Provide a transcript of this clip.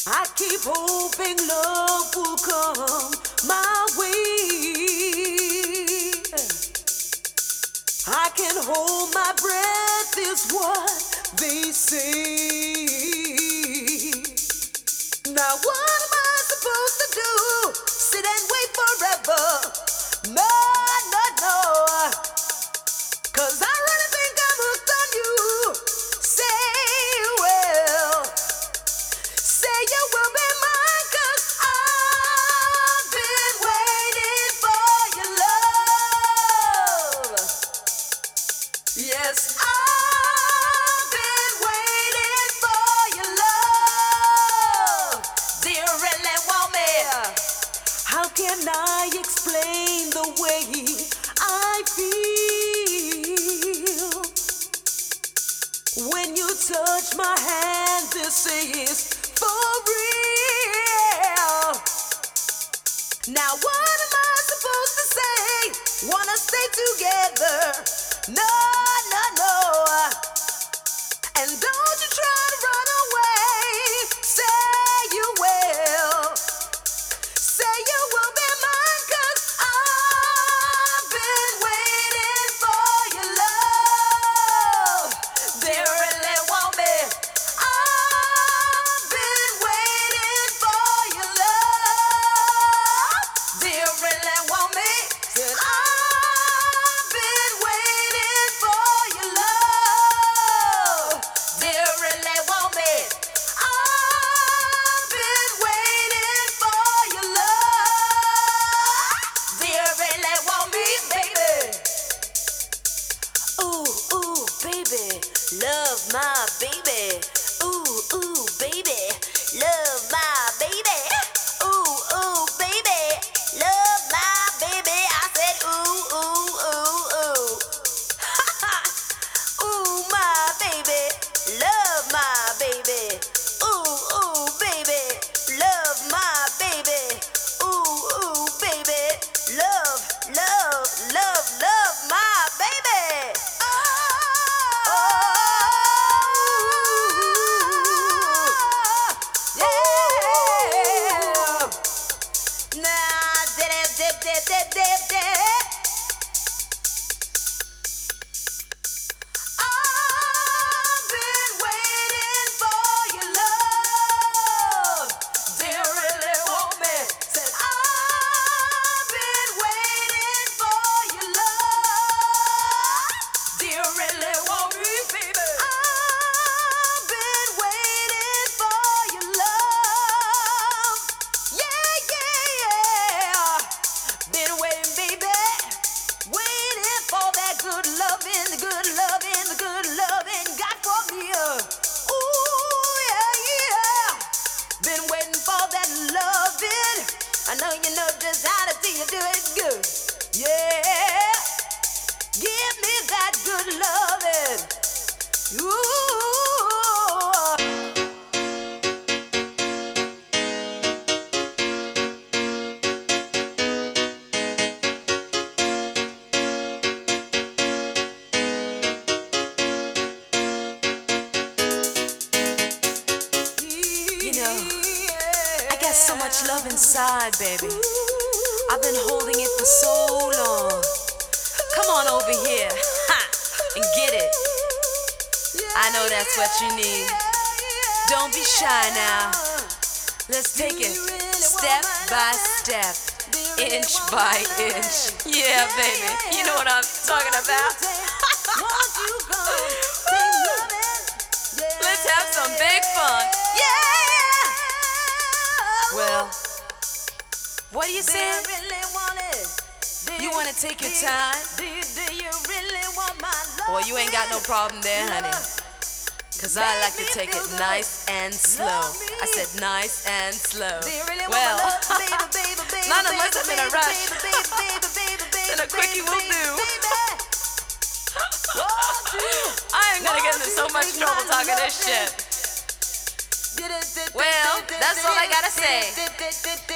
I keep hoping love will come my way. I can hold my breath is what they say. Now what am I supposed to do? Sit and wait forever? No, no, no. 'Cause I really think I'm hooked on you. Say you will. Say you will be mine, 'cause I've been waiting for your love. Yes, I've been waiting for your love. Do you really want me? How can I explain the way I feel? When you touch my hand, this is for real. Now what am I supposed to say? Wanna stay together? No, no, no. And don't you try to run away. Say you will. Say you will be mine, 'cause I've been waiting for your love. Do you really want me? I've been waiting for your love. Do you really want me? Said I've been waiting for your love. Do you really want me? I've been waiting for your love. Do you really want me, baby? Ooh, ooh, baby, love my baby. Ooh, ooh, baby, love my baby. Ooh, ooh, baby, love my baby. I said ooh, ooh, ooh, ooh. Ooh, my baby, love my baby. Ooh, ooh, baby, love my baby. Ooh, ooh, baby, love, love, love, love my baby. Oh, yeah. Nah, dip, dip, dip, dip, dip, dip. I've been waiting for your love. Do you really want me? Said I've been waiting for your love. Do you really want me, baby? I've been waiting for your love. Yeah, yeah, yeah. Been waiting, baby. Waiting for that good loving, the good loving, the good loving God for me. Ooh, yeah, yeah. Been waiting for that loving. I know you know just how to do it good. Yeah. Give me that good loving. Ooh. You know, I got so much love inside, baby. I've been holding it for so long. Come on over here, and get it. I know that's what you need. Don't be shy now. Let's take it step by step, inch by inch. Yeah, baby. You know what I'm talking about. Let's have some big fun. Yeah. Well, what do you say? You want to take your time? Well, you ain't got no problem there, honey. 'Cause I like to take it nice and slow. I said nice and slow. Well, not unless I'm in a rush. Then a quickie will do. I ain't gonna get into so much trouble talking this shit. Well, that's all I gotta say.